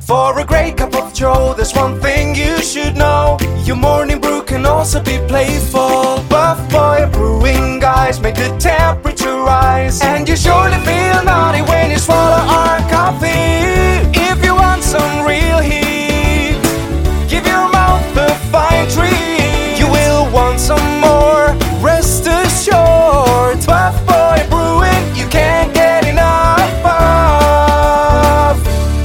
For a great cup of joe, there's one thing you should know. Your morning brew can also be playful. Buff Boy Brewing guys make the temperature rise, and you surely feel naughty when you swallow our coffee. If you want some real heat, give your mouth a fine treat. You will want some more, rest assured. Buff Boy Brewing, you can't get enough of.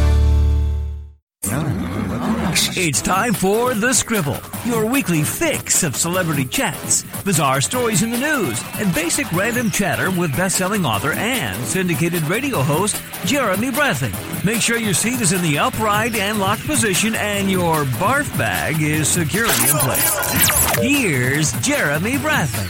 It's time for The Scribble, your weekly fix of celebrity chats, bizarre stories in the news, and basic random chatter with best-selling author and syndicated radio host Jeremy Bradley. Make sure your seat is in the upright and locked position and your barf bag is securely in place. Here's Jeremy Bradley.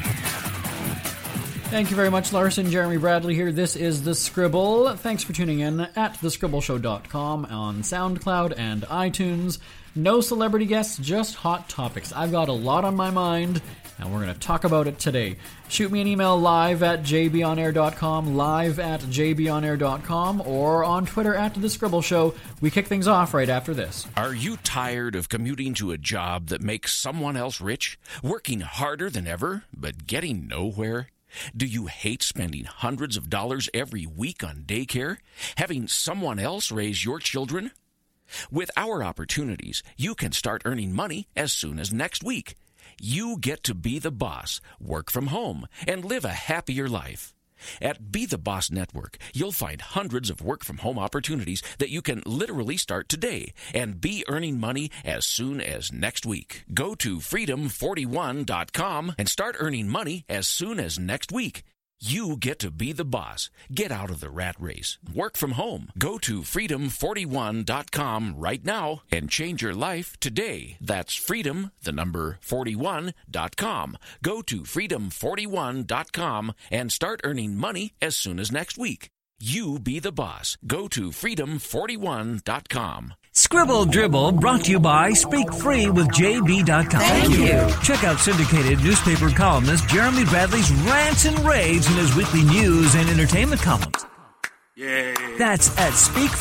Thank you very much, Larson. Jeremy Bradley here. This is The Scribble. Thanks for tuning in at thescribbleshow.com on SoundCloud and iTunes. No celebrity guests, just hot topics. I've got a lot on my mind, and we're going to talk about it today. Shoot me an email live at jbonair.com, live at jbonair.com, or on Twitter at The Scribble Show. We kick things off right after this. Are you tired of commuting to a job that makes someone else rich? Working harder than ever, but getting nowhere? Do you hate spending hundreds of dollars every week on daycare? Having someone else raise your children? With our opportunities, you can start earning money as soon as next week. You get to be the boss, work from home, and live a happier life. At Be the Boss Network, you'll find hundreds of work-from-home opportunities that you can literally start today and be earning money as soon as next week. Go to freedom41.com and start earning money as soon as next week. You get to be the boss. Get out of the rat race. Work from home. Go to freedom41.com right now and change your life today. That's freedom, the number 41.com. Go to freedom41.com and start earning money as soon as next week. You be the boss. Go to freedom41.com. Scribble Dribble brought to you by Speak Free with JB.com. Thank you. Check out syndicated newspaper columnist Jeremy Bradley's rants and raves in his weekly news and entertainment columns. Yay. That's at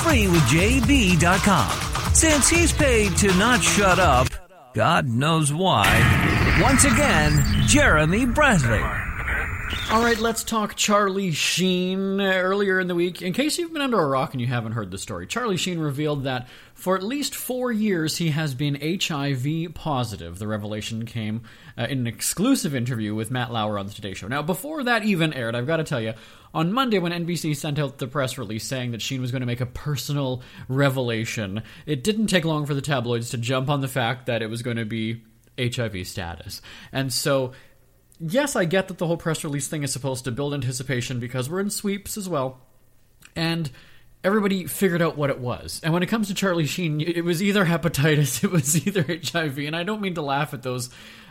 speakfreewithjb.com. Since he's paid to not shut up, God knows why. Once again, Jeremy Bradley. All right, let's talk Charlie Sheen. Earlier in the week, in case you've been under a rock and you haven't heard the story, Charlie Sheen revealed that for at least 4 years he has been HIV positive. The revelation came in an exclusive interview with Matt Lauer on the Today Show. Now, before that even aired, I've got to tell you, on Monday when NBC sent out the press release saying that Sheen was going to make a personal revelation, it didn't take long for the tabloids to jump on the fact that it was going to be HIV status. And so, yes, I get that the whole press release thing is supposed to build anticipation because we're in sweeps as well. And everybody figured out what it was. And when it comes to Charlie Sheen, it was either hepatitis, it was either HIV. And I don't mean to laugh at those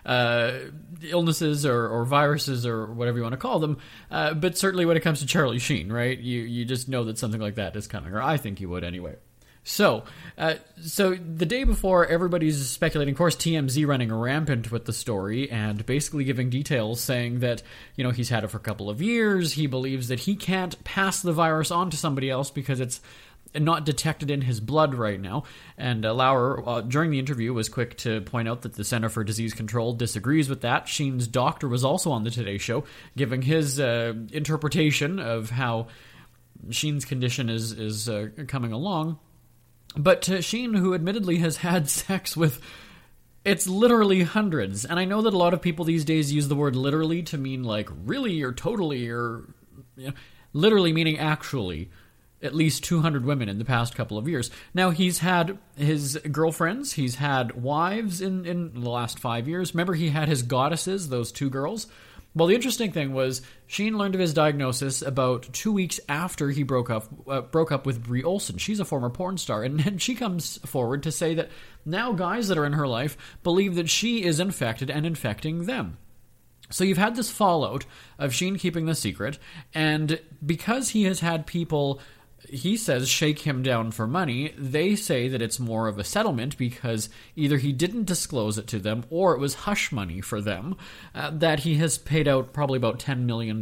illnesses or viruses or whatever you want to call them. But certainly when it comes to Charlie Sheen, right? You just know that something like that is coming. Or I think you would anyway. So the day before, everybody's speculating. Of course, TMZ running rampant with the story and basically giving details saying that, you know, he's had it for a couple of years. He believes that he can't pass the virus on to somebody else because it's not detected in his blood right now. And Lauer, during the interview, was quick to point out that the Center for Disease Control disagrees with that. Sheen's doctor was also on the Today Show giving his interpretation of how Sheen's condition is coming along. But Sheen, who admittedly has had sex with, it's literally hundreds. And I know that a lot of people these days use the word literally to mean like really or totally or, you know, literally meaning actually at least 200 women in the past couple of years. Now, he's had his girlfriends, he's had wives in the last 5 years. Remember, he had his goddesses, those 2 girls. Well, the interesting thing was Sheen learned of his diagnosis about 2 weeks after he broke up with Brie Olsen. She's a former porn star, and she comes forward to say that now guys that are in her life believe that she is infected and infecting them. So you've had this fallout of Sheen keeping the secret, and because he has had people he says shake him down for money. They say that it's more of a settlement because either he didn't disclose it to them or it was hush money for them, that he has paid out probably about $10 million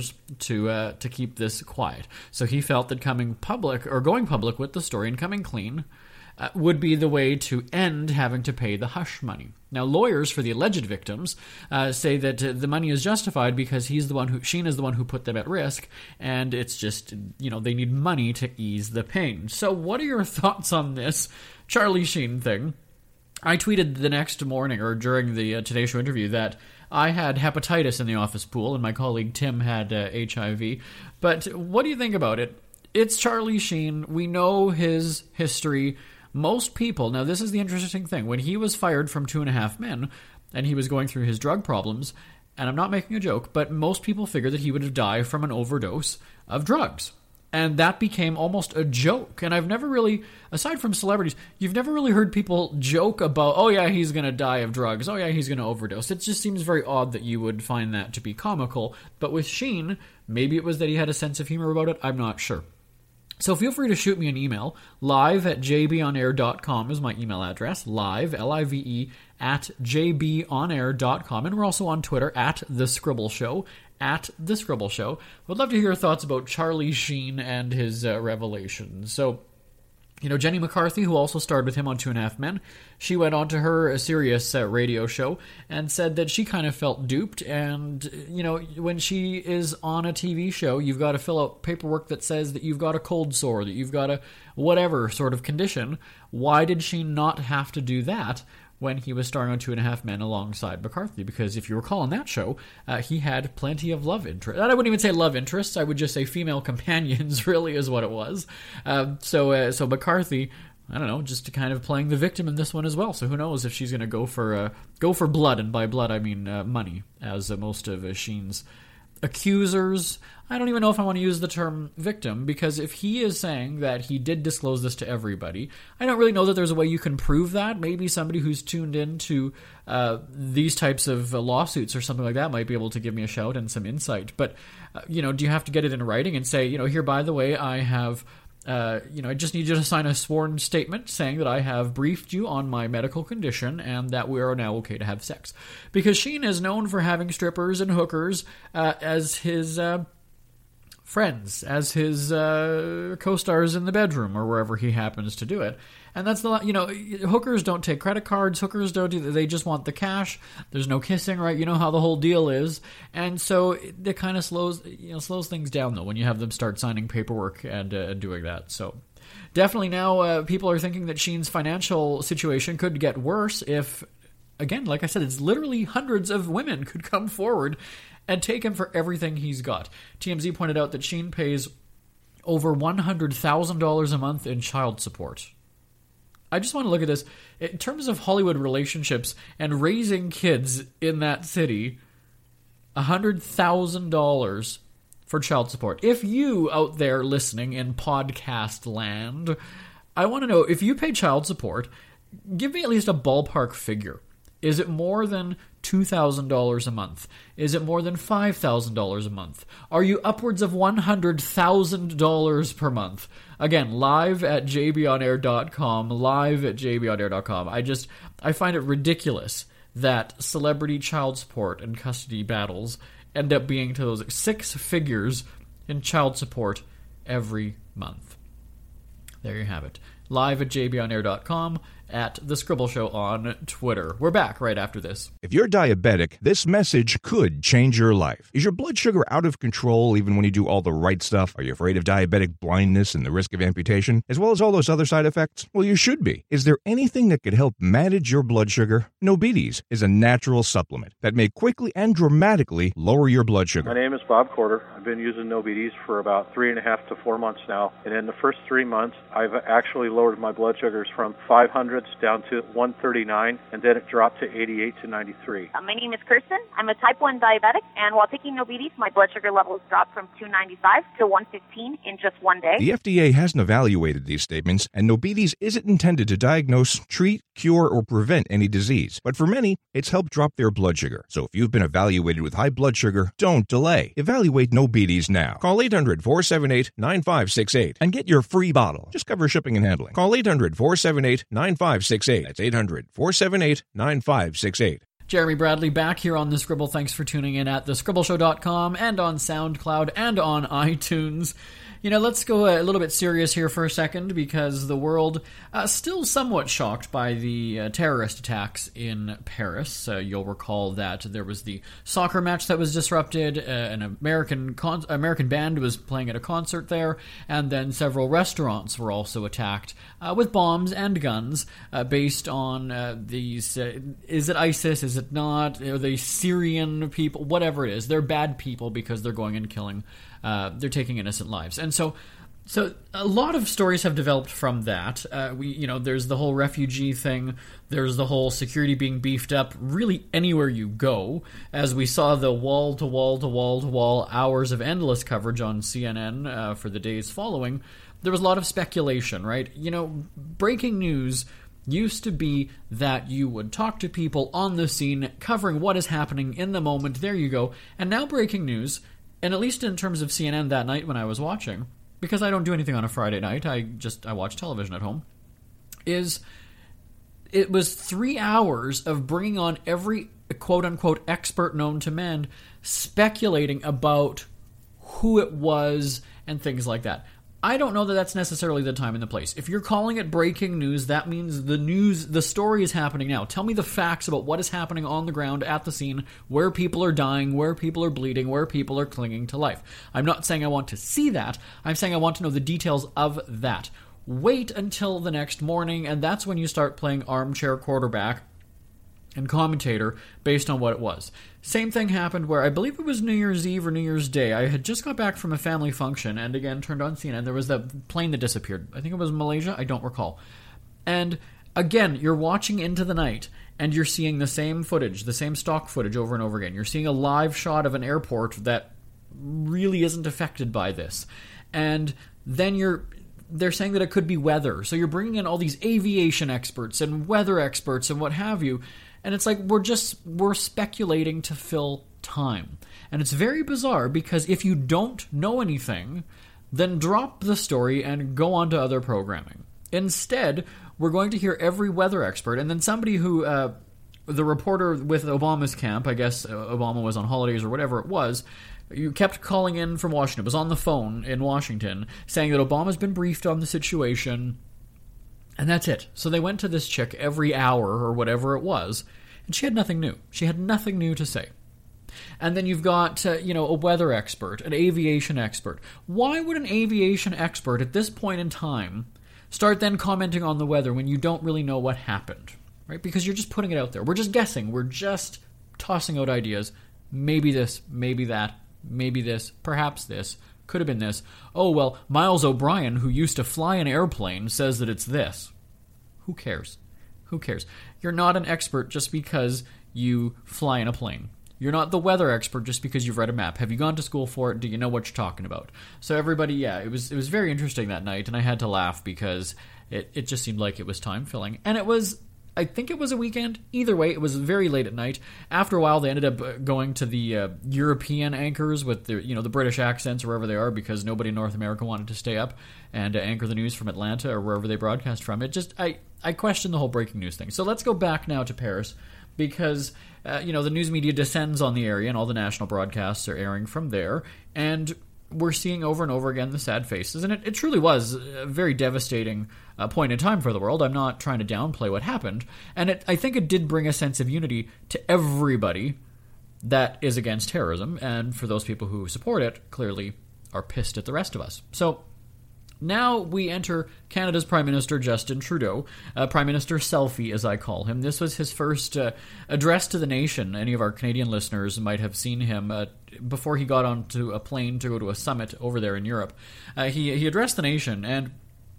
to keep this quiet. So he felt that going public with the story and coming clean would be the way to end having to pay the hush money. Now, lawyers for the alleged victims say that the money is justified because Sheen is the one who put them at risk, and it's just, they need money to ease the pain. So what are your thoughts on this Charlie Sheen thing? I tweeted the next morning, or during the Today Show interview, that I had hepatitis in the office pool, and my colleague Tim had HIV. But what do you think about it? It's Charlie Sheen. We know his history. Most people, now this is the interesting thing, when he was fired from 2.5 Men, and he was going through his drug problems, and I'm not making a joke, but most people figured that he would have died from an overdose of drugs. And that became almost a joke. And I've never really, aside from celebrities, you've never really heard people joke about, oh yeah, he's going to die of drugs. Oh yeah, he's going to overdose. It just seems very odd that you would find that to be comical. But with Sheen, maybe it was that he had a sense of humor about it. I'm not sure. So feel free to shoot me an email. live@jbonair.com is my email address. Live, L-I-V-E, @jbonair.com. And we're also on Twitter, @TheScribbleShow, @TheScribbleShow. Would love to hear your thoughts about Charlie Sheen and his revelations. So, Jenny McCarthy, who also starred with him on 2.5 Men, she went on to her Sirius radio show and said that she kind of felt duped. And, when she is on a TV show, you've got to fill out paperwork that says that you've got a cold sore, that you've got a whatever sort of condition. Why did she not have to do that when he was starring on 2.5 Men alongside McCarthy? Because if you recall on that show, he had plenty of love interests. I wouldn't even say love interests. I would just say female companions, really, is what it was. So McCarthy, I don't know, just kind of playing the victim in this one as well. So who knows if she's going to go for blood, and by blood I mean money, as most of Sheen's accusers. I don't even know if I want to use the term victim, because if he is saying that he did disclose this to everybody, I don't really know that there's a way you can prove that. Maybe somebody who's tuned into these types of lawsuits or something like that might be able to give me a shout and some insight. But, do you have to get it in writing and say, here, by the way, I have... I just need you to sign a sworn statement saying that I have briefed you on my medical condition and that we are now okay to have sex. Because Sheen is known for having strippers and hookers as his friends, as his co-stars in the bedroom or wherever he happens to do it. And that's hookers don't take credit cards. Hookers don't do that. They just want the cash. There's no kissing, right? You know how the whole deal is. And so it kind of slows things down, though, when you have them start signing paperwork and doing that. So definitely now people are thinking that Sheen's financial situation could get worse if, again, like I said, it's literally hundreds of women could come forward and take him for everything he's got. TMZ pointed out that Sheen pays over $100,000 a month in child support. I just want to look at this. In terms of Hollywood relationships and raising kids in that city, $100,000 for child support. If you out there listening in podcast land, I want to know, if you pay child support, give me at least a ballpark figure. Is it more than $2,000 a month? Is it more than $5,000 a month? Are you upwards of $100,000 per month? Again, live@jbonair.com, live@jbonair.com. I find it ridiculous that celebrity child support and custody battles end up being to those 6 figures in child support every month. There you have it. Live@jbonair.com, @The Scribble Show on Twitter. We're back right after this. If you're diabetic, this message could change your life. Is your blood sugar out of control even when you do all the right stuff? Are you afraid of diabetic blindness and the risk of amputation, as well as all those other side effects? Well, you should be. Is there anything that could help manage your blood sugar? Nobetes is a natural supplement that may quickly and dramatically lower your blood sugar. My name is Bob Corder. I've been using Nobetes for about 3.5 to 4 months now. And in the first 3 months, I've actually lowered my blood sugars from 500s down to 139, and then it dropped to 88 to 93. My name is Kirsten. I'm a type 1 diabetic, and while taking Nobetes, my blood sugar levels dropped from 295 to 115 in just 1 day. The FDA hasn't evaluated these statements, and Nobetes isn't intended to diagnose, treat, cure, or prevent any disease. But for many, it's helped drop their blood sugar. So if you've been evaluated with high blood sugar, don't delay. Evaluate Nobetes now. Call 800-478-9568 and get your free bottle. Just cover shipping and handling. Call 800-478-9568. That's 800-478-9568. Jeremy Bradley back here on The Scribble. Thanks for tuning in at thescribbleshow.com and on SoundCloud and on iTunes. You know, let's go a little bit serious here for a second, because the world still somewhat shocked by the terrorist attacks in Paris. You'll recall that there was the soccer match that was disrupted, an American band was playing at a concert there, and then several restaurants were also attacked with bombs and guns based on these, is it ISIS, is it not, are they Syrian people, whatever it is. They're bad people because they're going and killing, they're taking innocent lives. And so a lot of stories have developed from that. There's the whole refugee thing. There's the whole security being beefed up really anywhere you go, as we saw the wall-to-wall hours of endless coverage on CNN for the days following. There was a lot of speculation, right? You know, breaking news used to be that you would talk to people on the scene, covering what is happening in the moment. There you go. And now breaking news, and at least in terms of CNN that night when I was watching, because I don't do anything on a Friday night, I watch television at home, it was 3 hours of bringing on every quote-unquote expert known to man, speculating about who it was and things like that. I don't know that that's necessarily the time and the place. If you're calling it breaking news, that means the story is happening now. Tell me the facts about what is happening on the ground at the scene, where people are dying, where people are bleeding, where people are clinging to life. I'm not saying I want to see that. I'm saying I want to know the details of that. Wait until the next morning, and that's when you start playing armchair quarterback and commentator based on what it was. Same thing happened where I believe it was New Year's Eve or New Year's Day. I had just got back from a family function and again turned on CNN. There was that plane that disappeared. I think it was Malaysia. I don't recall. And again, you're watching into the night and you're seeing the same footage, the same stock footage over and over again. You're seeing a live shot of an airport that really isn't affected by this. And then they're saying that it could be weather. So you're bringing in all these aviation experts and weather experts and what have you. And it's like we're speculating to fill time. And it's very bizarre because if you don't know anything, then drop the story and go on to other programming. Instead, we're going to hear every weather expert, and then somebody who, the reporter with Obama's camp, I guess Obama was on holidays or whatever it was, you kept calling in from Washington, was on the phone in Washington, saying that Obama's been briefed on the situation. And that's it. So they went to this chick every hour or whatever it was, and she had nothing new. She had nothing new to say. And then you've got, a weather expert, an aviation expert. Why would an aviation expert at this point in time start then commenting on the weather when you don't really know what happened? Right? Because you're just putting it out there. We're just guessing. We're just tossing out ideas. Maybe this, maybe that, maybe this, perhaps this. Could have been this. Oh, well, Miles O'Brien, who used to fly an airplane, says that it's this. Who cares? Who cares? You're not an expert just because you fly in a plane. You're not the weather expert just because you've read a map. Have you gone to school for it? Do you know what you're talking about? So everybody, it was very interesting that night, and I had to laugh because it just seemed like it was time-filling. And it was, I think it was a weekend. Either way, it was very late at night. After a while, they ended up going to the European anchors with the British accents wherever they are, because nobody in North America wanted to stay up and anchor the news from Atlanta or wherever they broadcast from. It just, I question the whole breaking news thing. So let's go back now to Paris, because the news media descends on the area and all the national broadcasts are airing from there, and we're seeing over and over again the sad faces, and it truly was a very devastating point in time for the world. I'm not trying to downplay what happened, and I think it did bring a sense of unity to everybody that is against terrorism, and for those people who support it, clearly are pissed at the rest of us. So now we enter Canada's Prime Minister, Justin Trudeau, Prime Minister Selfie, as I call him. This was his first address to the nation. Any of our Canadian listeners might have seen him before he got onto a plane to go to a summit over there in Europe. He addressed the nation, and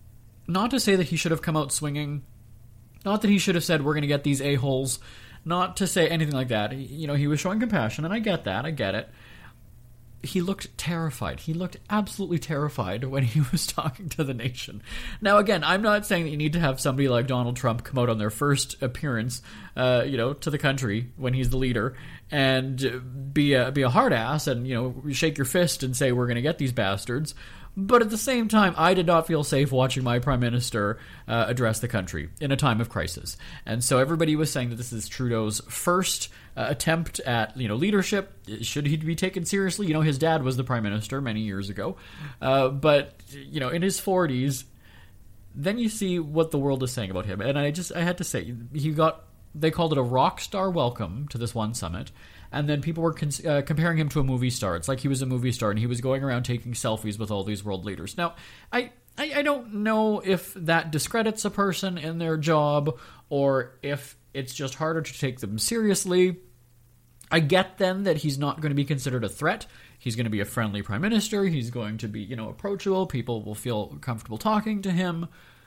not to say that he should have come out swinging, not that he should have said, we're going to get these a-holes, not to say anything like that. He was showing compassion, and I get that, I get it. he looked terrified. He looked absolutely terrified when he was talking to the nation. Now, again, I'm not saying that you need to have somebody like Donald Trump come out on their first appearance, to the country when he's the leader and be a hard ass and, shake your fist and say, we're going to get these bastards. But at the same time, I did not feel safe watching my prime minister address the country in a time of crisis. And so everybody was saying that this is Trudeau's first attempt at leadership. Should he be taken seriously? His dad was the prime minister many years ago. But in his 40s, then you see what the world is saying about him. And I had to say, they called it a rock star welcome to this one summit. And then people were comparing him to a movie star. It's like he was a movie star and he was going around taking selfies with all these world leaders. Now, I don't know if that discredits a person in their job or if it's just harder to take them seriously. I get then that he's not going to be considered a threat. He's going to be a friendly prime minister. He's going to be, approachable. People will feel comfortable talking to him.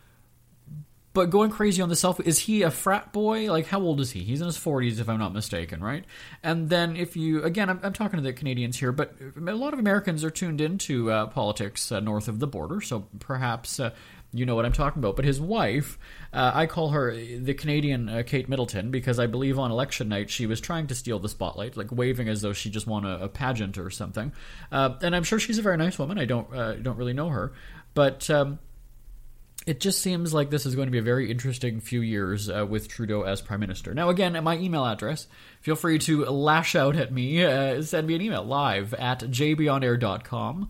But going crazy on the selfie, is he a frat boy? Like, how old is he? He's in his 40s, if I'm not mistaken, right? And then if you, again, I'm talking to the Canadians here, but a lot of Americans are tuned into politics north of the border, so perhaps you know what I'm talking about. But his wife, I call her the Canadian Kate Middleton, because I believe on election night she was trying to steal the spotlight, like waving as though she just won a pageant or something. And I'm sure she's a very nice woman. I don't really know her, but it just seems like this is going to be a very interesting few years with Trudeau as Prime Minister. Now, again, at my email address, feel free to lash out at me. Send me an email, live@jbonair.com,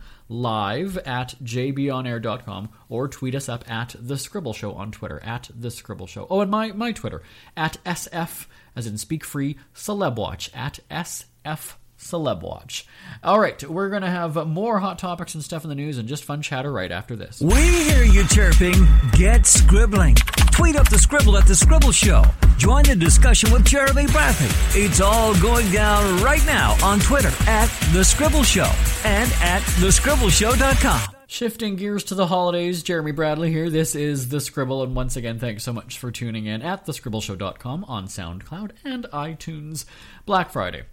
live@jbonair.com, or tweet us up at The Scribble Show on Twitter, at The Scribble Show. Oh, and my Twitter, at SF, as in Speak Free, Celebwatch, at SF Celebwatch. All right, we're going to have more hot topics and stuff in the news and just fun chatter right after this. We hear you chirping. Get scribbling. Tweet up the scribble at The Scribble Show. Join the discussion with Jeremy Bradley. It's all going down right now on Twitter at The Scribble Show and at thescribbleshow.com. Shifting gears to the holidays, Jeremy Bradley here. This is The Scribble, and once again, thanks so much for tuning in at thescribbleshow.com on SoundCloud and iTunes. Black Friday.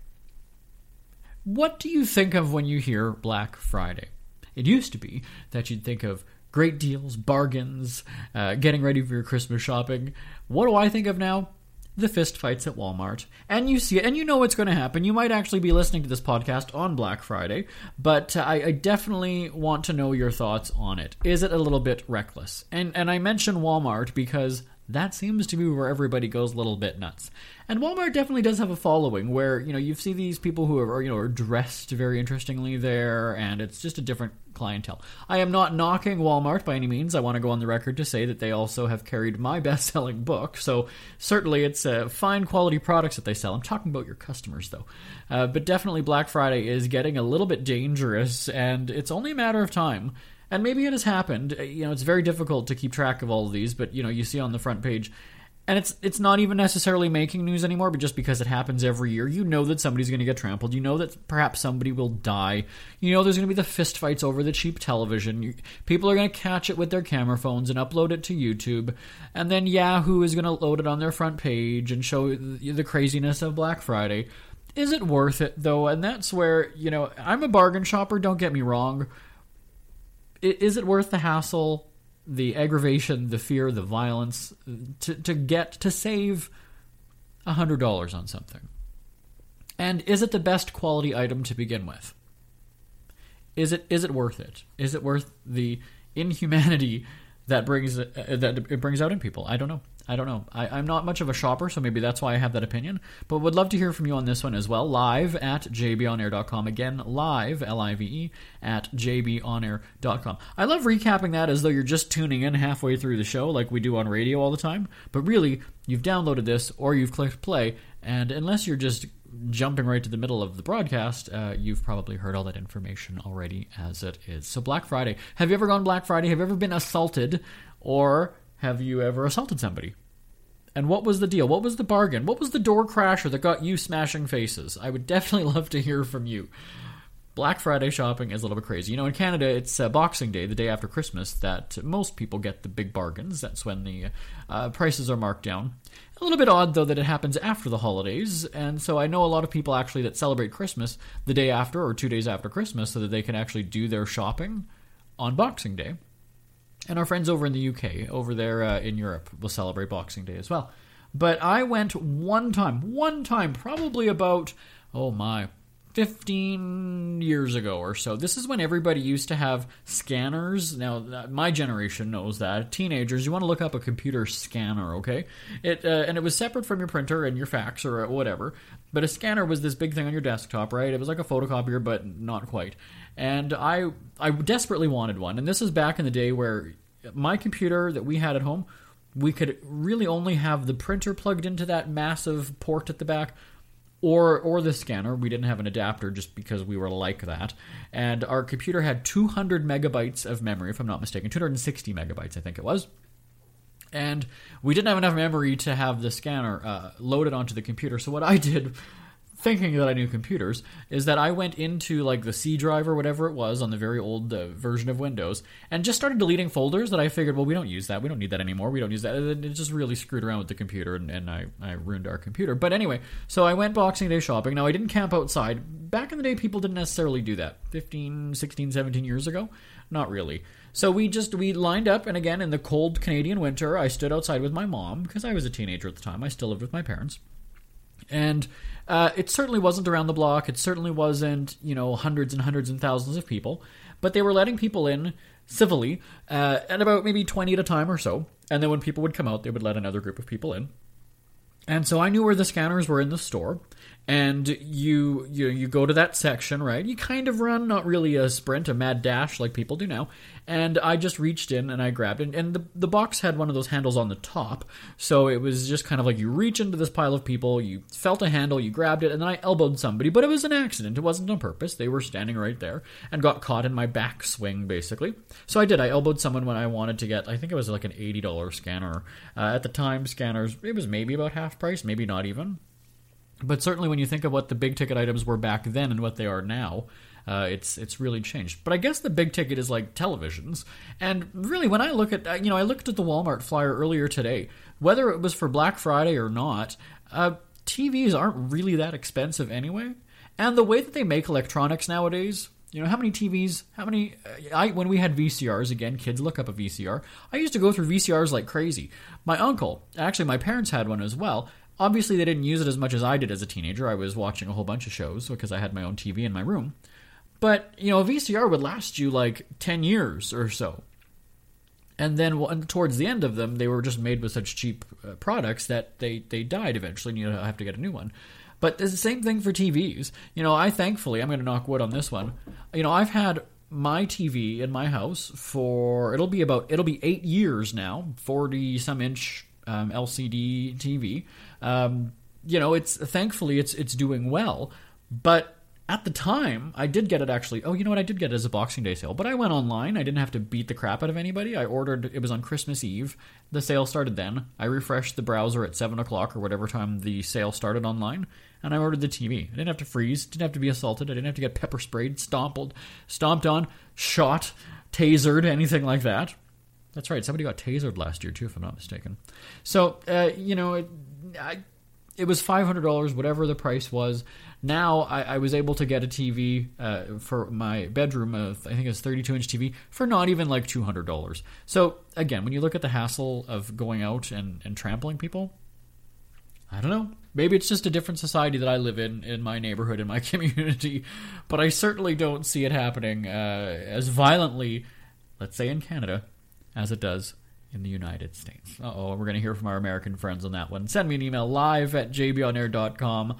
What do you think of when you hear Black Friday? It used to be that you'd think of great deals, bargains, getting ready for your Christmas shopping. What do I think of now? The fist fights at Walmart. And you see it, and you know what's going to happen. You might actually be listening to this podcast on Black Friday, but I definitely want to know your thoughts on it. Is it a little bit reckless? And I mention Walmart because that seems to be where everybody goes a little bit nuts. And Walmart definitely does have a following where, you see these people who are dressed very interestingly there, and it's just a different clientele. I am not knocking Walmart by any means. I want to go on the record to say that they also have carried my best-selling book, so certainly it's fine quality products that they sell. I'm talking about your customers, though. But definitely Black Friday is getting a little bit dangerous, and it's only a matter of time. And maybe it has happened. It's very difficult to keep track of all of these, but, you see on the front page, and it's not even necessarily making news anymore, but just because it happens every year, you know that somebody's going to get trampled. You know that perhaps somebody will die. You know there's going to be the fist fights over the cheap television. People are going to catch it with their camera phones and upload it to YouTube. And then Yahoo is going to load it on their front page and show the craziness of Black Friday. Is it worth it, though? And that's where, I'm a bargain shopper, don't get me wrong. Is it worth the hassle, the aggravation, the fear, the violence to save $100 on something? And is it the best quality item to begin with? Is it worth it? Is it worth the inhumanity that it brings out in people? I don't know. I'm not much of a shopper, so maybe that's why I have that opinion. But would love to hear from you on this one as well. Live at jbonair.com. Again, live, L-I-V-E, at jbonair.com. I love recapping that as though you're just tuning in halfway through the show like we do on radio all the time. But really, you've downloaded this or you've clicked play, and unless you're just jumping right to the middle of the broadcast, you've probably heard all that information already as it is. So Black Friday. Have you ever gone Black Friday? Have you ever been assaulted? Or have you ever assaulted somebody? And what was the deal? What was the bargain? What was the door crasher that got you smashing faces? I would definitely love to hear from you. Black Friday shopping is a little bit crazy. In Canada, it's Boxing Day, the day after Christmas, that most people get the big bargains. That's when the prices are marked down. A little bit odd, though, that it happens after the holidays, and so I know a lot of people actually that celebrate Christmas the day after or 2 days after Christmas so that they can actually do their shopping on Boxing Day. And our friends over in the UK, over there in Europe, will celebrate Boxing Day as well. But I went one time, probably about, 15 years ago or so. This is when everybody used to have scanners. Now, my generation knows that. Teenagers, you want to look up a computer scanner, okay? And it was separate from your printer and your fax or whatever. But a scanner was this big thing on your desktop, right? It was like a photocopier, but not quite. And I desperately wanted one. And this is back in the day where my computer that we had at home, we could really only have the printer plugged into that massive port at the back, or the scanner. We didn't have an adapter just because we were like that. And our computer had 200 megabytes of memory, if I'm not mistaken. 260 megabytes, I think it was. And we didn't have enough memory to have the scanner loaded onto the computer. So what I did, thinking that I knew computers, is that I went into like the C drive or whatever it was on the very old version of Windows and just started deleting folders that I figured, well, we don't use that. We don't need that anymore. We don't use that. And it just really screwed around with the computer and I ruined our computer. But anyway, so I went Boxing Day shopping. Now, I didn't camp outside. Back in the day, people didn't necessarily do that. 15, 16, 17 years ago? Not really. So we lined up, and again, in the cold Canadian winter, I stood outside with my mom, because I was a teenager at the time. I still lived with my parents. And it certainly wasn't around the block. It certainly wasn't, hundreds and hundreds and thousands of people. But they were letting people in civilly at about maybe 20 at a time or so. And then when people would come out, they would let another group of people in. And so I knew where the scanners were in the store. And you go to that section, right? You kind of run, not really a sprint, a mad dash like people do now. And I just reached in and I grabbed it. And the box had one of those handles on the top. So it was just kind of like you reach into this pile of people, you felt a handle, you grabbed it, and then I elbowed somebody. But it was an accident. It wasn't on purpose. They were standing right there and got caught in my backswing, basically. So I did. I elbowed someone when I wanted to get, I think it was like an $80 scanner. At the time, scanners, it was maybe about half price, maybe not even. But certainly when you think of what the big ticket items were back then and what they are now, it's really changed. But I guess the big ticket is like televisions. And really, when I look at, I looked at the Walmart flyer earlier today. Whether it was for Black Friday or not, TVs aren't really that expensive anyway. And the way that they make electronics nowadays, how many TVs, when we had VCRs, again, kids look up a VCR, I used to go through VCRs like crazy. My uncle, actually my parents had one as well. Obviously, they didn't use it as much as I did as a teenager. I was watching a whole bunch of shows because I had my own TV in my room. But, a VCR would last you like 10 years or so. And then towards the end of them, they were just made with such cheap products that they died eventually, and you have to get a new one. But it's the same thing for TVs. Thankfully, I'm going to knock wood on this one. I've had my TV in my house for, it'll be 8 years now, 40-some inch LCD TV. Thankfully it's doing well, but at the time I did get it actually. Oh, you know what? I did get it as a Boxing Day sale, but I went online. I didn't have to beat the crap out of anybody. I ordered, it was on Christmas Eve. The sale started then. I refreshed the browser at 7 o'clock or whatever time the sale started online, and I ordered the TV. I didn't have to freeze, didn't have to be assaulted. I didn't have to get pepper sprayed, stomped on, shot, tasered, anything like that. That's right. Somebody got tasered last year, too, if I'm not mistaken. So, it was $500, whatever the price was. Now, I was able to get a TV for my bedroom, I think it's 32-inch TV, for not even like $200. So, again, when you look at the hassle of going out and trampling people, I don't know. Maybe it's just a different society that I live in my neighborhood, in my community. But I certainly don't see it happening as violently, let's say in Canada, as it does in the United States. We're going to hear from our American friends on that one. Send me an email, live@jbonair.com,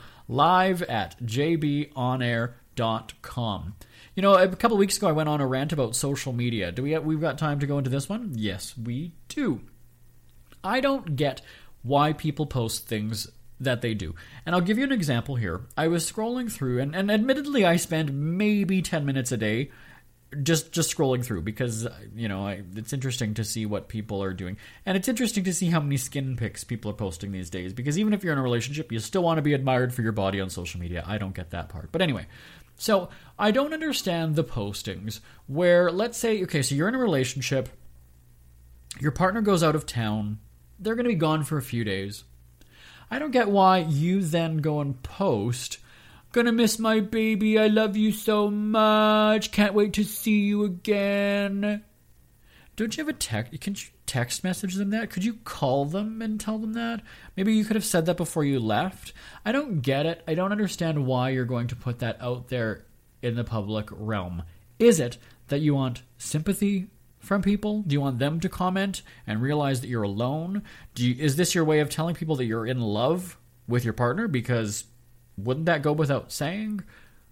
live@jbonair.com. A couple of weeks ago I went on a rant about social media. We've got time to go into this one? Yes, we do. I don't get why people post things that they do. And I'll give you an example here. I was scrolling through, and admittedly I spend maybe 10 minutes a day just scrolling through because, it's interesting to see what people are doing. And it's interesting to see how many skin pics people are posting these days, because even if you're in a relationship, you still want to be admired for your body on social media. I don't get that part. But anyway, So I don't understand the postings where, let's say, okay, so you're in a relationship, your partner goes out of town, they're going to be gone for a few days. I don't get why you then go and post, "Gonna miss my baby, I love you so much, can't wait to see you again." Don't you have a text? Can you text message them that? Could you call them and tell them that? Maybe you could have said that before you left. I don't get it. I don't understand why you're going to put that out there in the public realm. Is it that you want sympathy from people? Do you want them to comment and realize that you're alone? Is this your way of telling people that you're in love with your partner? Because wouldn't that go without saying?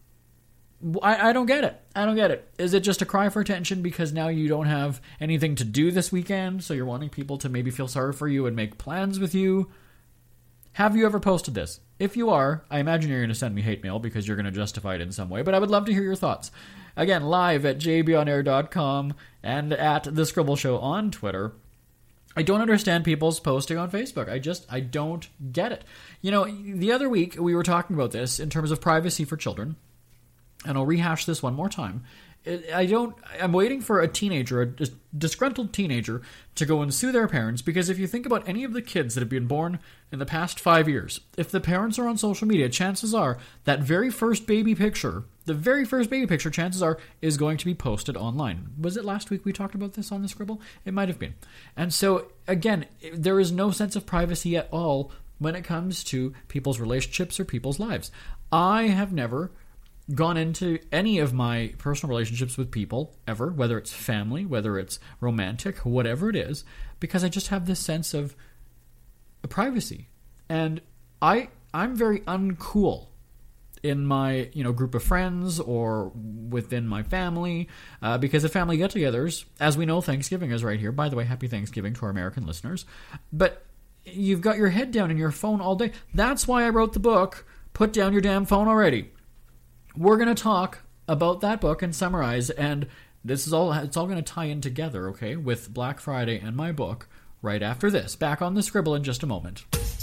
I don't get it. I don't get it. Is it just a cry for attention because now you don't have anything to do this weekend, so you're wanting people to maybe feel sorry for you and make plans with you? Have you ever posted this? If you are, I imagine you're going to send me hate mail because you're going to justify it in some way, but I would love to hear your thoughts. Again, live at jbonair.com and at The Scribble Show on Twitter. I don't understand people's posting on Facebook. I don't get it. You know, the other week we were talking about this in terms of privacy for children. And I'll rehash this one more time. I'm waiting for a teenager, a disgruntled teenager, to go and sue their parents, because if you think about any of the kids that have been born in the past 5 years, if the parents are on social media, chances are that very first baby picture, chances are, is going to be posted online. Was it last week we talked about this on the Scribble? It might have been. And so, again, there is no sense of privacy at all when it comes to people's relationships or people's lives. I have never gone into any of my personal relationships with people ever, whether it's family, whether it's romantic, whatever it is, because I just have this sense of privacy. And I'm very uncool in my group of friends or within my family, because of family get-togethers, as we know, Thanksgiving is right here. By the way, happy Thanksgiving to our American listeners. But you've got your head down in your phone all day. That's why I wrote the book, Put Down Your Damn Phone Already. We're going to talk about that book and summarize, and it's all going to tie in together, okay, with Black Friday and my book right after this. Back on the Scribble in just a moment.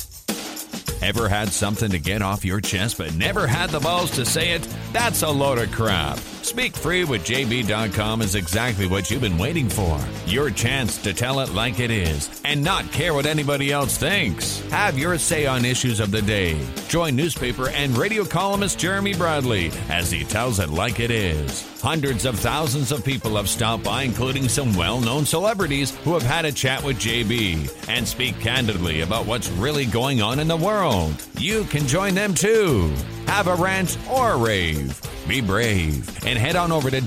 Ever had something to get off your chest but never had the balls to say it? That's a load of crap. Speak Free with JB.com is exactly what you've been waiting for. Your chance to tell it like it is and not care what anybody else thinks. Have your say on issues of the day. Join newspaper and radio columnist Jeremy Bradley as he tells it like it is. Hundreds of thousands of people have stopped by, including some well-known celebrities who have had a chat with JB and speak candidly about what's really going on in the world. You can join them too. Have a rant or a rave. Be brave and head on over to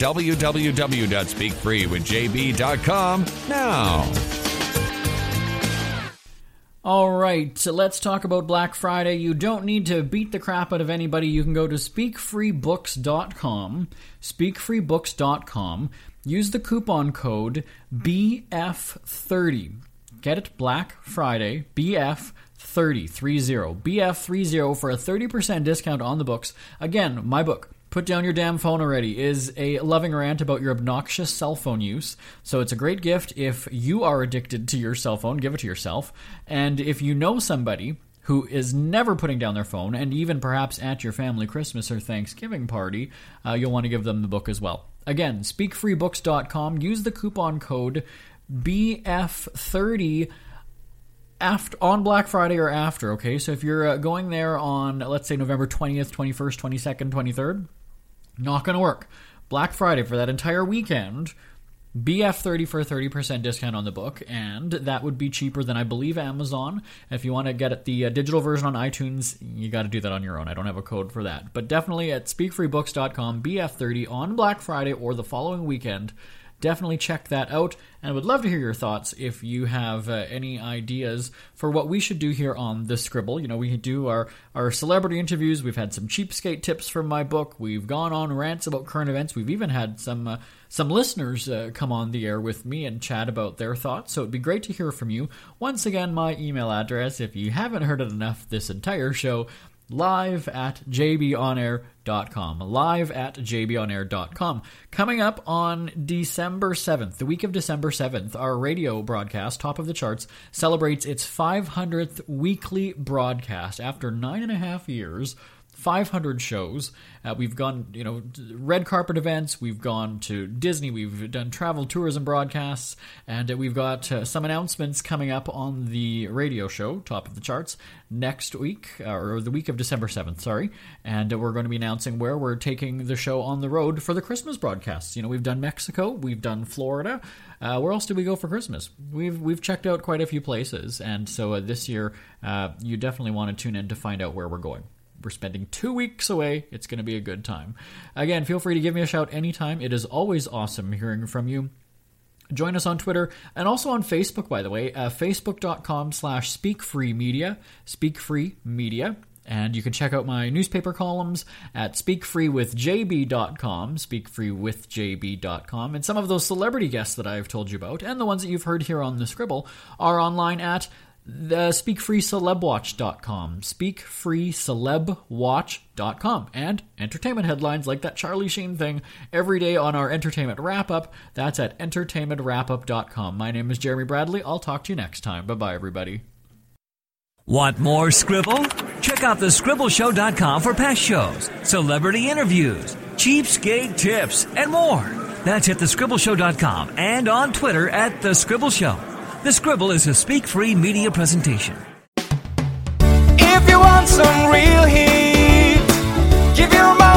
www.speakfreewithjb.com now. All right, so let's talk about Black Friday. You don't need to beat the crap out of anybody. You can go to speakfreebooks.com, speakfreebooks.com. Use the coupon code BF30. Get it? Black Friday, BF30, BF30 for a 30% discount on the books. Again, my book, Put Down Your Damn Phone Already, is a loving rant about your obnoxious cell phone use. So it's a great gift if you are addicted to your cell phone. Give it to yourself. And if you know somebody who is never putting down their phone, and even perhaps at your family Christmas or Thanksgiving party, you'll want to give them the book as well. Again, speakfreebooks.com. Use the coupon code BF30 on Black Friday or after, okay? So if you're going there on, let's say, November 20th, 21st, 22nd, 23rd, not going to work. Black Friday for that entire weekend, BF30 for a 30% discount on the book, and that would be cheaper than, I believe, Amazon. If you want to get it, the digital version on iTunes, you got to do that on your own. I don't have a code for that. But definitely at speakfreebooks.com, BF30 on Black Friday or the following weekend. Definitely check that out, and I would love to hear your thoughts if you have any ideas for what we should do here on The Scribble. You know, we do our celebrity interviews. We've had some cheapskate tips from my book. We've gone on rants about current events. We've even had some listeners come on the air with me and chat about their thoughts, so it'd be great to hear from you. Once again, my email address, if you haven't heard it enough this entire show, live at jbonair.com. Live at jbonair.com. Coming up on December 7th, the week of December 7th, our radio broadcast, Top of the Charts, celebrates its 500th weekly broadcast. After 9.5 years, 500 shows. We've gone, red carpet events. We've gone to Disney. We've done travel, tourism broadcasts, and we've got some announcements coming up on the radio show, Top of the Charts, next week, or the week of December 7th, sorry. And we're going to be announcing where we're taking the show on the road for the Christmas broadcasts. We've done Mexico, we've done Florida. Where else did we go for Christmas? We've checked out quite a few places, and so this year you definitely want to tune in to find out where we're going. We're spending 2 weeks away. It's going to be a good time. Again, feel free to give me a shout anytime. It is always awesome hearing from you. Join us on Twitter and also on Facebook, by the way, facebook.com/speakfreemedia, speakfreemedia. And you can check out my newspaper columns at speakfreewithjb.com, speakfreewithjb.com. And some of those celebrity guests that I've told you about, and the ones that you've heard here on The Scribble, are online at speakfreecelebwatch.com, speakfreecelebwatch.com, and entertainment headlines like that Charlie Sheen thing every day on our entertainment wrap-up. That's at entertainmentwrapup.com. My name is Jeremy Bradley. I'll talk to you next time. Bye-bye, everybody. Want more Scribble? Check out thescribbleshow.com for past shows, celebrity interviews, cheapskate tips, and more. That's at thescribbleshow.com and on Twitter at The Scribble Show. The Scribble is a Speak Free media presentation. If you want some real heat, give your mind